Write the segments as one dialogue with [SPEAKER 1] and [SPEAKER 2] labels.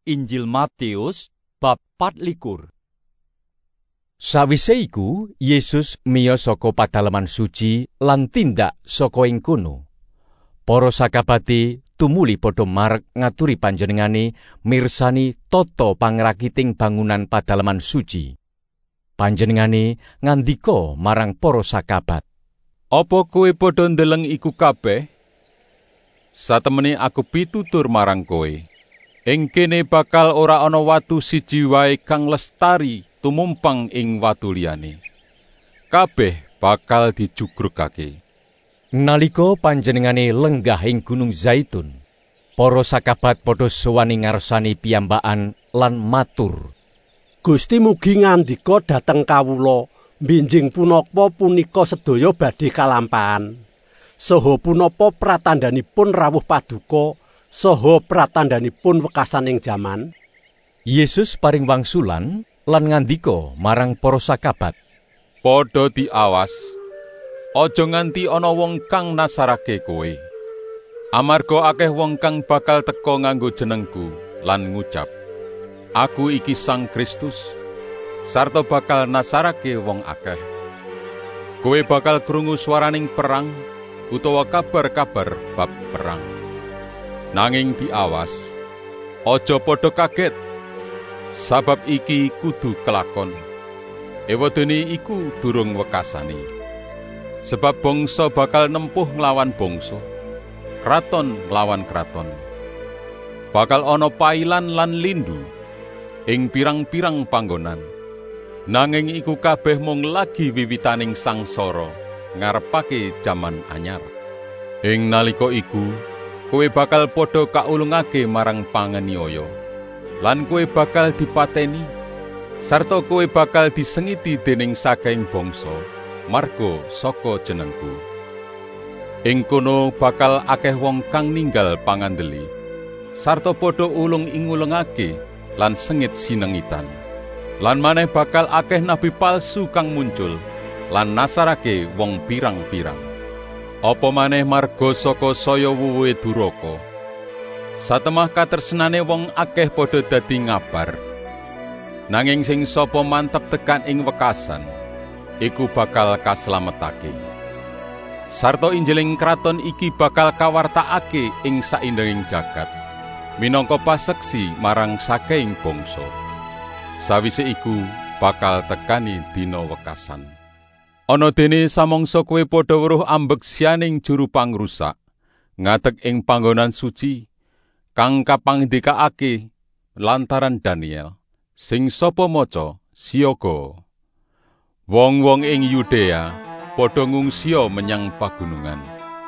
[SPEAKER 1] Injil Matius bab 24.
[SPEAKER 2] Sawise iku Yesus miyos saka padalaman suci lan tindak saka ing kono. Para sakabate tumuli padha marek ngaturi panjenengane mirsani tata pangrakiting bangunan padalaman suci. Panjenengane ngandika marang para sakabat,
[SPEAKER 3] "Apa kowe padha ndeleng iku kabeh? Satemene aku pitutur marang kowe, ing kene bakal ora ana watu siji wae kang lestari tumumpang ing watu liyane. Kabeh bakal dijugrugake."
[SPEAKER 2] Nalika panjenengane lenggah ing Gunung Zaitun, para sakabat padha sowan ing ngarsane piyambakan lan matur,
[SPEAKER 4] "Gusti mugi ngandika dhateng kawula, benjing punapa punika sedaya badhe kalampahan. Saha punapa pratandanipun rawuh paduka saha pratandanipun wekasaning jaman?"
[SPEAKER 2] Yesus paring wangsulan lan ngandika marang para sakabat,
[SPEAKER 3] "Padha diawas, aja nganti ana wong kang nasarake kowe. Amarga akeh wong kang bakal teka nganggo jenengku lan ngucap, 'Aku iki Sang Kristus,' sarta bakal nasarake wong akeh. Kowe bakal krungu swaraning perang utawa kabar-kabar bab perang. Nanging diawas, aja padha kaget, sabab iki kudu kelakon. Ewadene iku durung wekasane. Sebab bangsa bakal nempuh nglawan bangsa, kraton nglawan kraton. Bakal ana pailan lan lindu ing pirang-pirang panggonan. Nanging iku kabeh mung lagi wiwitaning sangsara ngarepake jaman anyar. Ing nalika iku kowe bakal padha kaulungake marang panganiaya, lan kowe bakal dipateni, sarta kowe bakal disengiti dening saking bangsa marga saka jenengku. Ing kono bakal akeh wong kang ninggal pangandeli, sarta padha ulung-ingulungake lan sengit sinengitan. Lan maneh bakal akeh nabi palsu kang muncul lan nasarake wong pirang-pirang. Apa maneh marga saka saya wuwuhe duraka. Satemah katresnane wong akeh padha dadi ngabar. Nanging sing sapa mantep tekan ing wekasan, iku bakal kaslametake. Sarta Injiling kraton iki bakal kawartakake ing saindenging jagat, minangka paseksi marang saking bangsa. Sawise iku bakal tekani dina wekasan. Ana dene samangsa kowe padha weruh ambeksaning juru pangrusak, ngadeg ing panggonan suci, kang kapangdikake lantaran Daniel, sing sapa maca siyaga. Wong-wong ing Yudea padha ngungsia menyang pagunungan.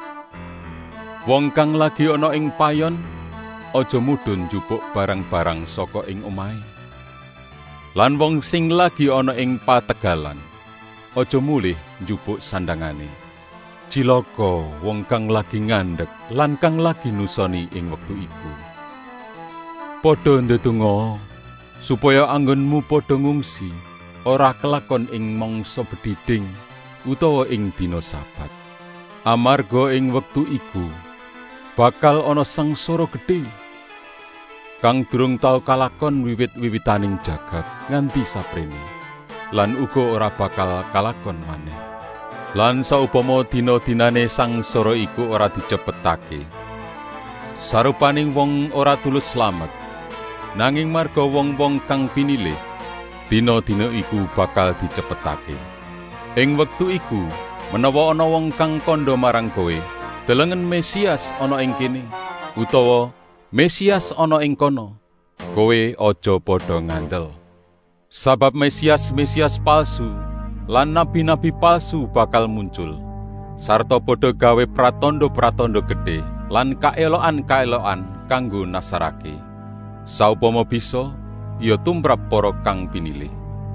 [SPEAKER 3] Wong kang lagi ana ing payon aja mudhun njupuk barang-barang saka ing omahe. Lan wong sing lagi ana ing pategalan aja mulih njupuk sandangane. Cilaka wong kang lagi ngandhek lan kang lagi nusoni ing wektu iku. Padha ndedonga supaya anggonmu padha ngungsi, ora kelakon ing mangsa bedhidhing utawa ing dina Sabat. Amarga ing wektu iku bakal ana sangsara gedhe kang durung tau kalakon wiwit-wiwitaning jagat nganti saprene, lan uga ora bakal kalakon maneh. Lan saupama dina-dinane sangsara iku ora dicepetake, sarupaning wong ora tulus slamet, nanging marga wong-wong kang pinilih, dina-dina iku bakal dicepetake. Ing wektu iku, menawa ana wong kang kandha marang kowe, delengen Mesias ana ing kene, utawa Mesias ana ing kono, kowe aja padha ngandel. Sabab Mesias palsu lan nabi-nabi palsu bakal muncul, sarta padha gawe pratandha-pratandha gedhe lan kaelokan-kaelokan kanggo nasarake. Saupama bisa, ya tumrap para kang pinilih.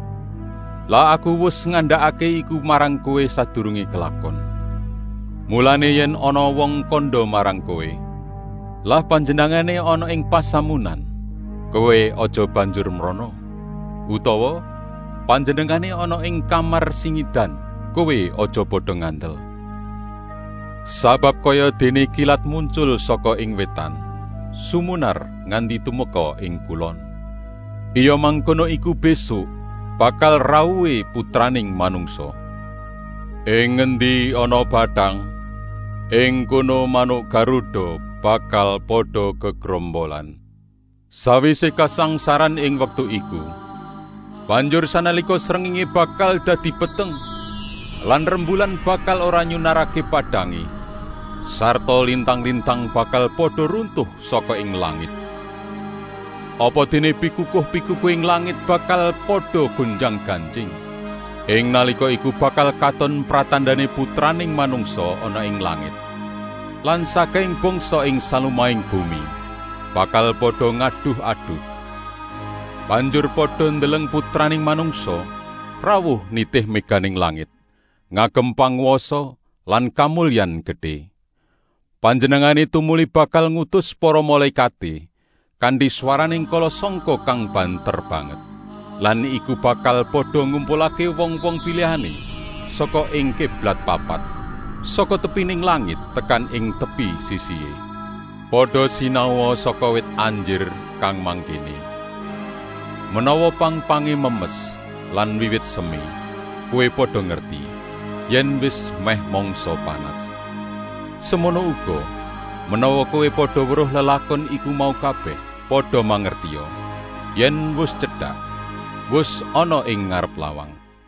[SPEAKER 3] Lah aku wis ngandhakake iku marang kowe sadurunge kelakon. Mulane yen ana wong kandha marang kowe, lah panjenengane ana ing pasamunan, kowe aja banjur mrana. Utawa panjenengane ana ing kamar singidan, kowe aja padha ngandel. Sabab kaya dene kilat muncul saka ing wetan, sumunar nganti tumeka ing kulon. Iya mangkono iku besok bakal rawuhe Putraning Manungsa. Ing ngendi ana bathang, ing kono manuk Garuda bakal padha gegrombolan. Sawise kasangsaran ing wektu iku, banjur sanalika srengenge bakal dadi peteng, lan rembulan bakal ora nyunarake padhange, sarta lintang-lintang bakal padha runtuh saka ing langit. Apa dene pikukuh-pikukuh ing langit bakal padha gonjang-ganjing. Ing nalika iku bakal katon pratandane Putraning Manungsa ana ing langit. Lan saking bangsa ing salumahing bumi bakal padha ngaduh-aduh. Banjur padha ndeleng Putraning Manungsa rawuh nitih meganing langit, ngagem pangwasa lan kamulyan gedhe. Panjenengane tumuli bakal ngutus para malaikate kanthi swaraning kala sangka kang banter banget. Lan iku bakal padha ngumpulake wong-wong pilihane saka ing kiblat papat, saka tepining langit tekan ing tepi sisihe. Padha sinau saka wit anjir kang mangkene. Menawa pang-pange memes lan wiwit semi, kowe padha ngerti yen wis meh mangsa panas. Semono uga menawa kowe padha weruh lelakon iku mau kabeh, padha mangertia yen wis cedhak, wis ana ing ngarep lawang.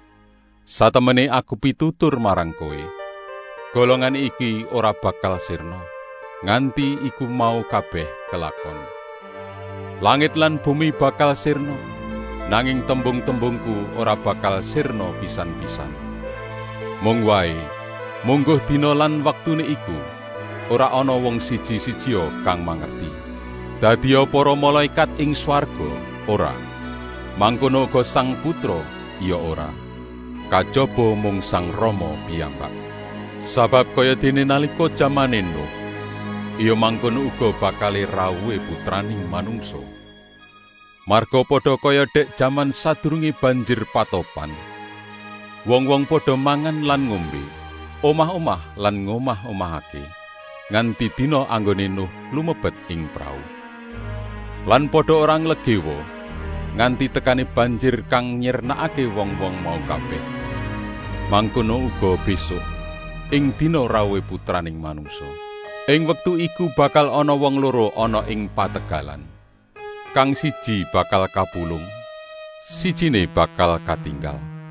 [SPEAKER 3] Satemene aku pitutur marang kowe, golongan iki ora bakal sirna nganti iku mau kabeh kelakon. Langit lan bumi bakal sirna, nanging tembung-tembungku ora bakal sirna pisan-pisan. Mung wae, mungguh dina lan waktune iku ora ana wong siji-sijia kang mangerti. Dadiya para malaikat ing swarga ora, mangkono uga Sang Putra ya ora, kajaba mung Sang Rama piyambak. Sabab kaya dene nalika jamane Nuh, iya mangkono uga bakale rawuhe Putraning Manungsa. Marga padha kaya dek jaman sadurunge banjir patopan. Wong-wong padha mangan lan ngombe, omah-omah lan ngomah-omahake, nganti dina anggone Nuh lumebet ing prau. Lan padha ora nglegewa nganti tekane banjir kang nyirnakake wong-wong mau kabeh. Mangkono uga besok ing dina rawuhe Putraning Manungsa. Ing wektu iku bakal ana wong loro ana ing pategalan. Kang siji bakal kapulung, sijine bakal katinggal.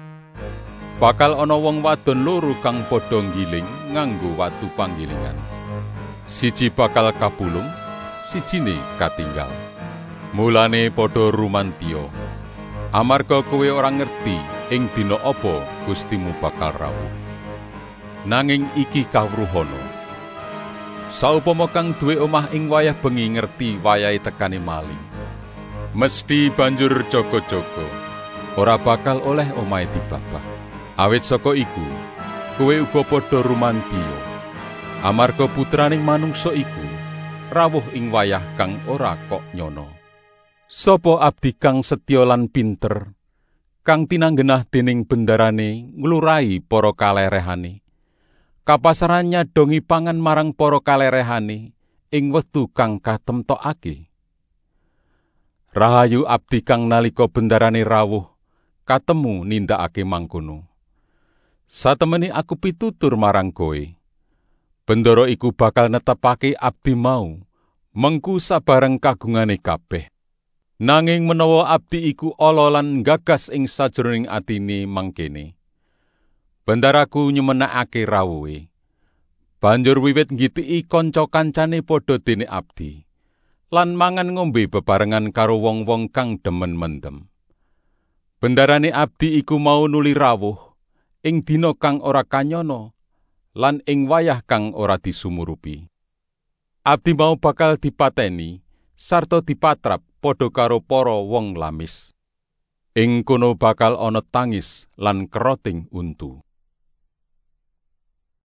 [SPEAKER 3] Bakal ana wong wadon loro kang padha nggiling nganggo watu panggilingan. Siji bakal kapulung, sijine katinggal. Mulane padha rumantiya, amarga kowe ora ngerti ing dina apa Gustimu bakal rawuh. Nanging iki kawruhana, saupama kang duwe omah ing wayah bengi ngerti wayahe tekane maling, mesti banjur jaga-jaga, ora bakal oleh omahe dibabah. Awit saka iku, kowe uga padha rumantiya, amarga Putraning Manungsa iku rawuh ing wayah kang ora kok nyono. Sapa abdi kang setya lan pinter, kang tinanggenah dening bendarane nglurahi para kalerehane, kapasaran nyadongi pangan marang para kalerehane ing wektu kang katemtokake. Rahayu abdi kang nalika bendarane rawuh katemu nindakake mangkono. Satemene aku pitutur marang kowe, bendara iku bakal netepake abdi mau mengku sabareng kagungane kabeh. Nanging menawa abdi iku ala lan gagas ing sajroning atine mangkene, bendaraku nyumenakake rawuhe, banjur wiwit ngitiki kanca-kancane padha dene abdi, lan mangan ngombe bebarengan karo wong-wong kang demen mendem. Bendarane abdi iku mau nuli rawuh ing dina kang ora kanyono lan ing wayah kang ora disumurupi. Abdi mau bakal dipateni sarta dipatrap padha karo para wong lamis. Ing kono bakal ana tangis lan keroting untu.